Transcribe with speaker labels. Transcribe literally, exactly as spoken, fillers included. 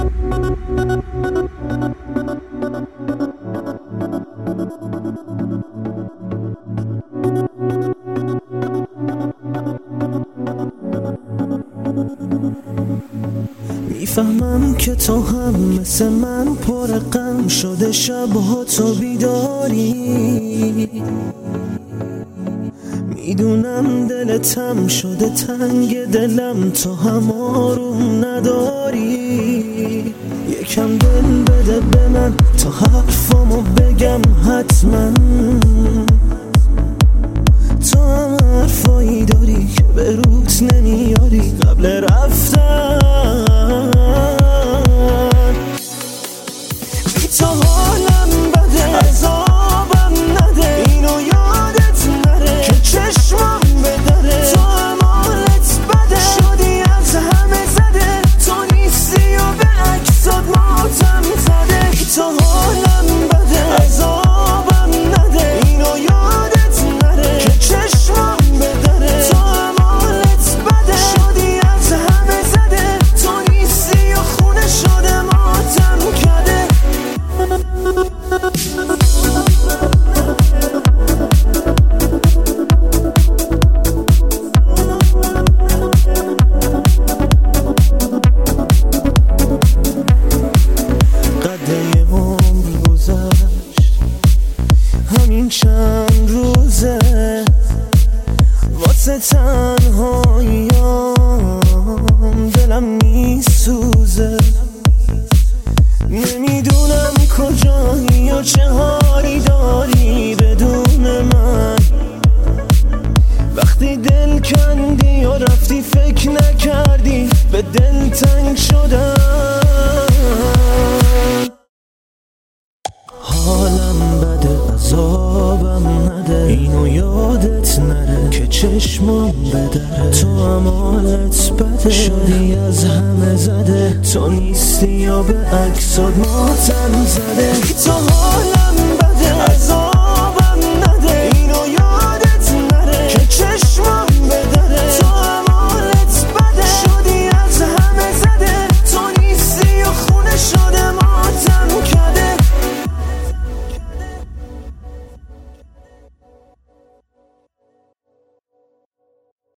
Speaker 1: میفهمم که تو هم مثل من پر غم شده، شبها تو بیداری. میدونم دلتم شده تنگ دلم، تو هم آروم نداری. یکم دل بده به من تا حرفامو بگم حتما. تو هم حرفایی داری که به روت نمیاری قبل رفتن. بی تو حالم بده، عذابم نده، اینو یادت نره که چشمم بدره. تو هم حالت بده، شدی از همه زده، تو نیستی و به عکسات ماتم زده. بی تو حالم بده، عذابم نده، اینو یادت نره که چشمم بدره. تو هم حالت بده، شدی از همه زده، تو نیستی و خونه شده ماتم کده. قده عمر گذشت، همین چند روزه واسه تنهاییام دلم میسوزه. نمیدونم کجایی یا چه حالی داری بدون من. وقتی دل کندی و رفتی فکر نکردی به دل تنگ شدم. حالم بده، عذابم نده، اینو یادت نره که چشمم بدره. تو هم حالت بده، شدی از همه زده، تو نیستی یا به عکسات ماتم زده. تو